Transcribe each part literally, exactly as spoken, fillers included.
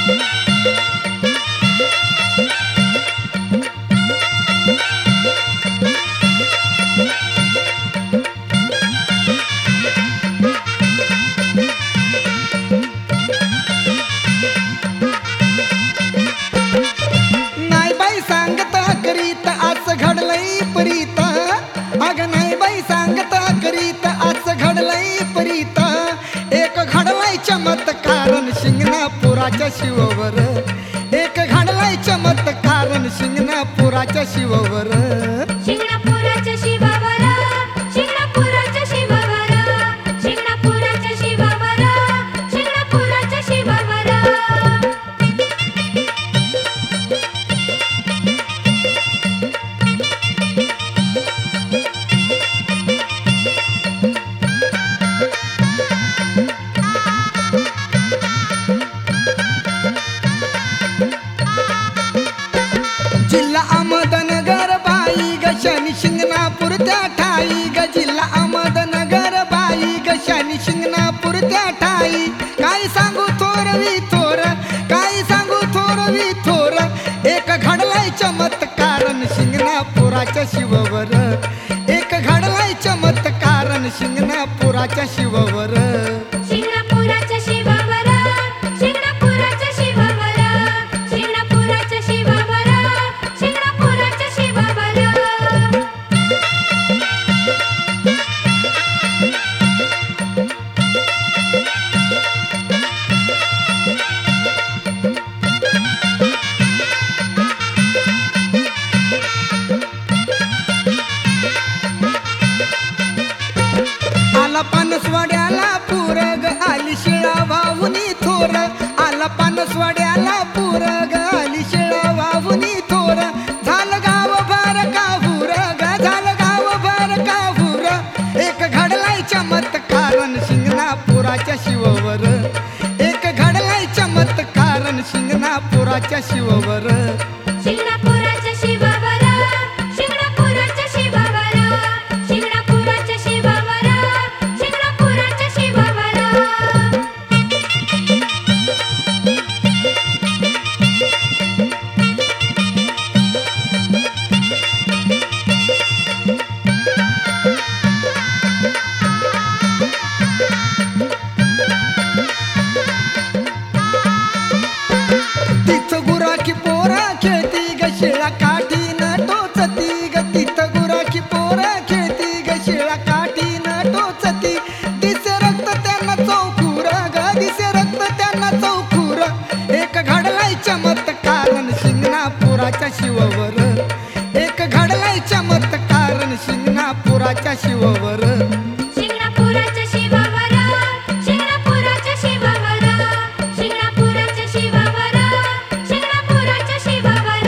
नाही बाई सांगत करीत आज घडलंय परीत, अग नाही बाई सांगत करीत आज घडलंय परीत, एक घडलाय चमत्कार शिंगणापुराच्या शिववर, एक घडलाय चमत्कार शिंगणापुराच्या शिववर. शिंगणापुराच्या शिवावर, शिंगणापुराच्या शिवावर, शिंगणापुराच्या शिवावर, शिंगणापुराच्या शिवावर. जिल्हा अहमदनगर बाई ग शनी शिंगणापूर त्या ठाई ग, जिल्हा अहमदनगर बाई ग शनी शिंगणापूर त्या ठाई. काय सांगू थोर वि थोर, काय सांगू थोर वि थोर, एक घडलाय चमत्कार शिंगणापुराच्या शिववर, एक घडलाय चमत्कार शिंगणापुराच्या शिववर. शिंगणापुराच्या शिवावर, शिंगणापुराच्या शिवावर, शिंगणापुराच्या शिवावर, शिंगणापुराच्या शिवावर. आला पानसवाड्याला पूरग आली शिळा वाहुनी थोर, आला पानसवाड्याला पूरग आली शिळा वाहुनी थोर, झालं गाव भर काहूर ग, झालं गाव भर काहूर, एक घडलाय चमत्कार शिंगणापुराच्या शिववर, एक घडलाय चमत्कार शिंगणापुराच्या शिववर. शिंगणापुराच्या शिवावर, शिंगणापुराच्या शिवावर, शिंगणापुराच्या शिवावर, शिंगणापुराच्या शिवावर. तिथं गुराखी पोरा खेळती ग शिळा काठी न टोचती ग, तिथं गुराखी पोरा खेळती ग शिळा काठी न टोचती, दिसे रक्त त्यांना चौखूर ग, दिसे रक्त त्यांना चौखूर, एक घडलाय चमत्कार शिंगणापुराच्या शिववर, एक घडलाय चमत्कार शिंगणापुराच्या शिववर. शिंगणापुराच्या शिवावर, शिंगणापुराच्या शिवावर, शिंगणापुराच्या शिवावर, शिंगणापुराच्या शिवावर.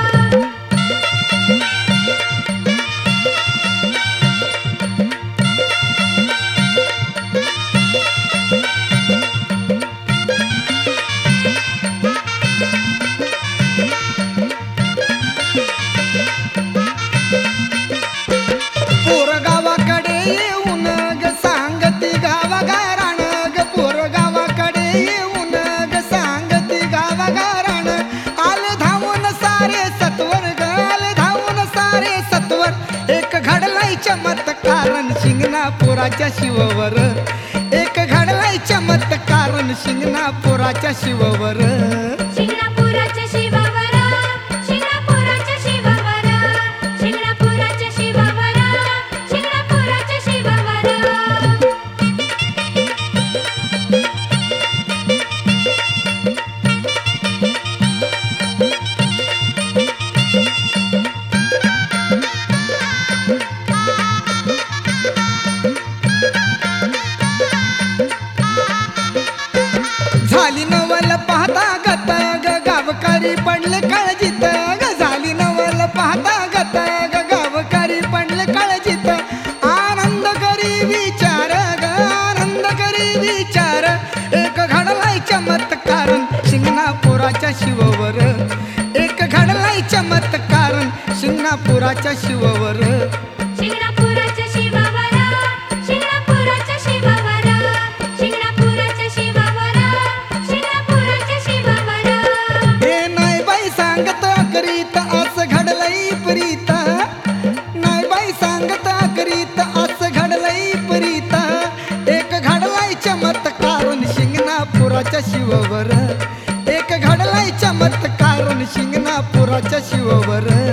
पोर गावाकडे येऊन ग सांगती गावागाराण ग, पोर गावाकडे येऊन ग सांगती गावागाराण, आले धावून सारे सत्वर ग, आले धावून सारे सत्वर, एक घडलाय चमत्कार शिंगणापुराच्या शिववर, एक घडलाय चमत्कार शिंगणापुराच्या शिववर. शिंगणापुराच्या शिवावर, शिंगणापुराच्या शिवावर, शिंगणापुराच्या शिवावर, शिंगणापुराच्या शिवावर. झाली नवल पाहता गत ग गावकरी पडले काळजीत ग, झाली नवल पाहता गत ग गावकरी पडले काळजीत, आनंद करी विचार ग, आनंद करी विचार, एक घडलाय चमत्कार शिंगणापुराच्या शिववर, एक घडलाय चमत्कार शिंगणापुराच्या शिववर. शिंगणापुराच्या शिवावर, शिंगणापुराच्या शिवावर, शिंगणापुराच्या शिवावर, शिंगणापुराच्या शिवावर. शिववर एक घडलाय चमत्कार शिंगणापुराच्या शिववर